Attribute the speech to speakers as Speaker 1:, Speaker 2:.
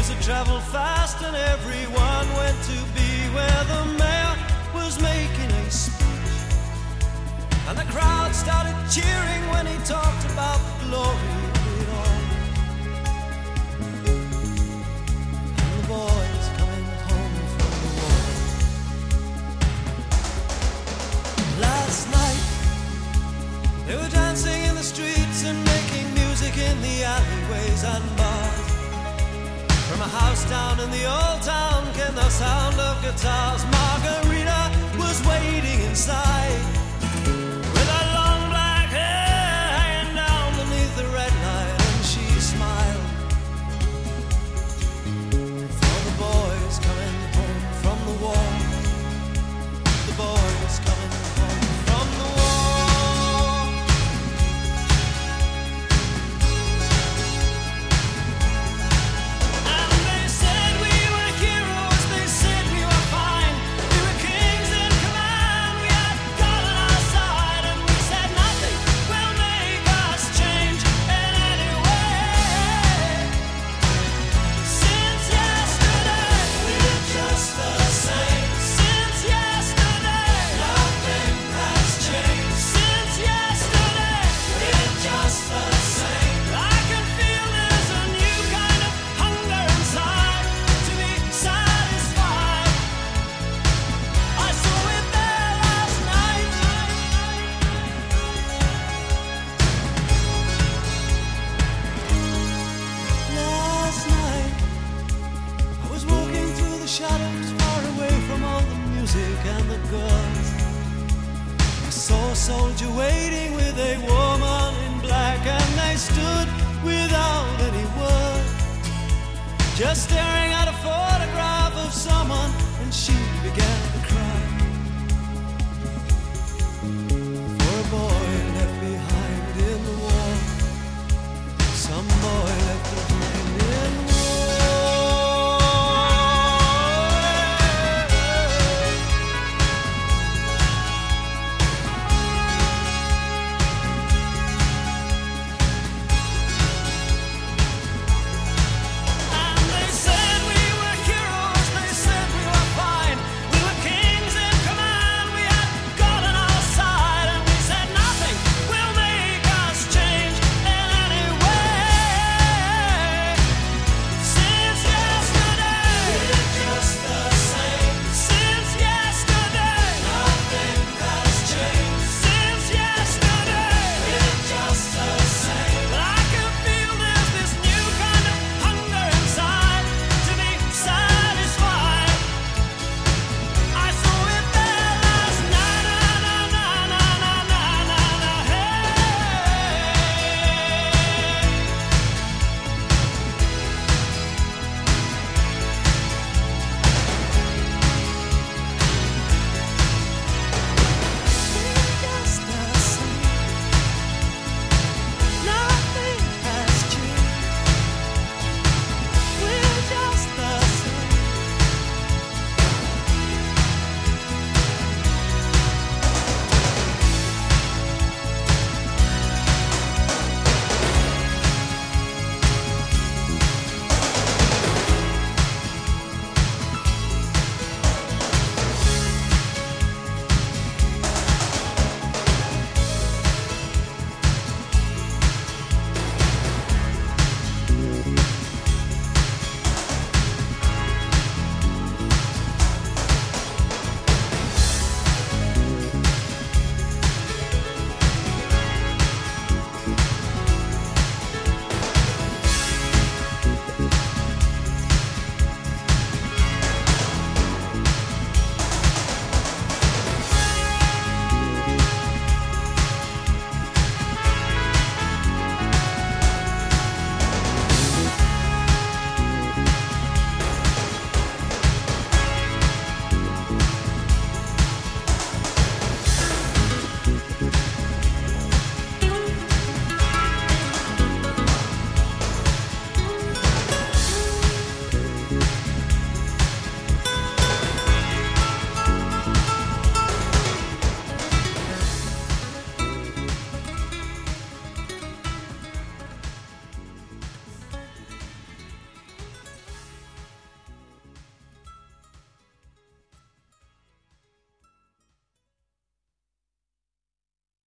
Speaker 1: traveled fast and everyone went to be where the mayor was making a speech. And the crowd started cheering when he talked about the glory of it all. And the boys coming home from the war. Last night they were dancing in the streets and making music in the alleyways and bars. From a house down in the old town came the sound of guitars. Margarita was waiting inside with her long black hair hanging down beneath the red light, and she smiled for the boys coming home from the war. The boys coming home from the war. Shadows far away from all the music and the girls. I saw a soldier waiting with a woman in black, and they stood without any word, just staring at a photograph of someone, and she began to cry.